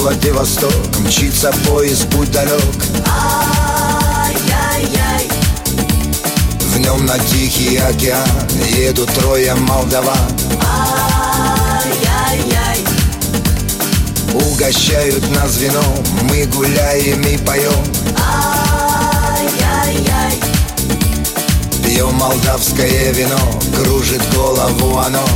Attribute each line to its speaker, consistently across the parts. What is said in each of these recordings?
Speaker 1: Владивосток, мчится поезд, путь далек.
Speaker 2: Ай-яй-яй.
Speaker 1: В нем на Тихий океан едут трое молдаван.
Speaker 2: Ай-яй-яй.
Speaker 1: Угощают нас вином, мы гуляем и поем.
Speaker 2: Ай-яй-яй.
Speaker 1: Пьем молдавское вино, кружит голову оно.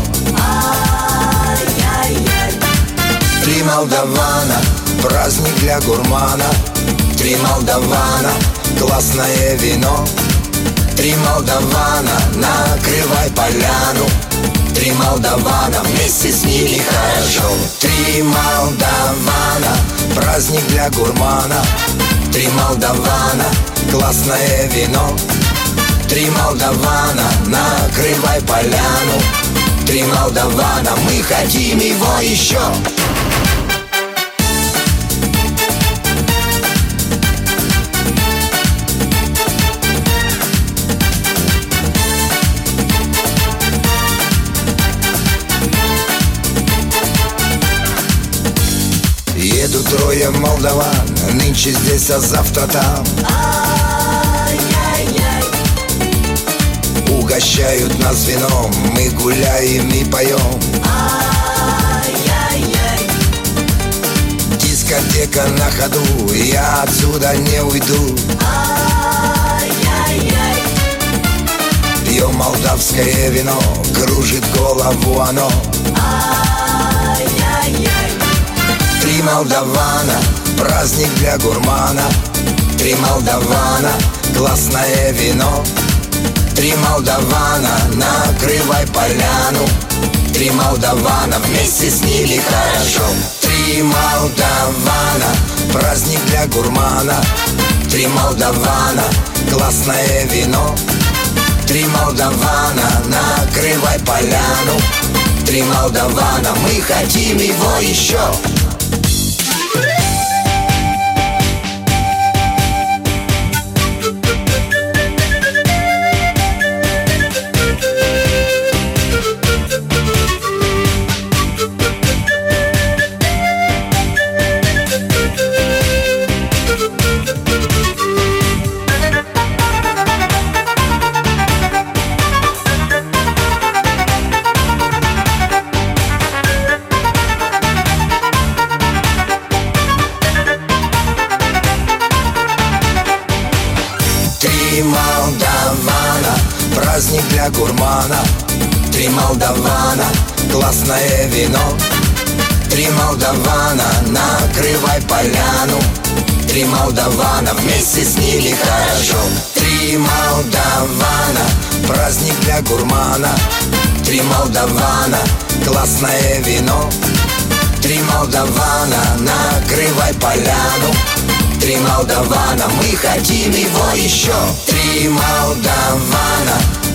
Speaker 2: Ай-яй-яй.
Speaker 1: Три молдавана, праздник для гурмана. Три молдавана, классное вино. Три молдавана, накрывай поляну. Три молдавана, вместе с ними хорошо. Три молдавана, праздник для гурмана. Три молдавана, классное вино. Три молдавана, накрывай поляну. Три молдавана, мы хотим его еще. Едут трое молдаван, нынче здесь, а завтра там.
Speaker 2: Ай-яй-яй.
Speaker 1: Угощают нас вином, мы гуляем и поем.
Speaker 2: Ай-яй-яй.
Speaker 1: Дискотека на ходу, я отсюда не уйду.
Speaker 2: Ай-яй-яй.
Speaker 1: Пьем молдавское вино, кружит голову оно.
Speaker 2: Ай-яй-яй.
Speaker 1: Три молдавана, праздник для гурмана. Три молдавана, классное вино. Три молдавана, накрывай поляну. Три молдавана, вместе с ними хорошо. Три молдавана, праздник для гурмана. Три молдавана, классное вино. Три молдавана, накрывай поляну. Три молдавана, мы хотим его еще. Три молдавана, праздник для гурмана. Три молдавана, классное вино. Три молдавана, накрывай поляну. Три молдавана, вместе с ними хорошо. Три молдавана, праздник для гурмана. Три молдавана, классное вино. Три молдавана, накрывай поляну. Три молдавана, мы хотим его еще. Три молдавана,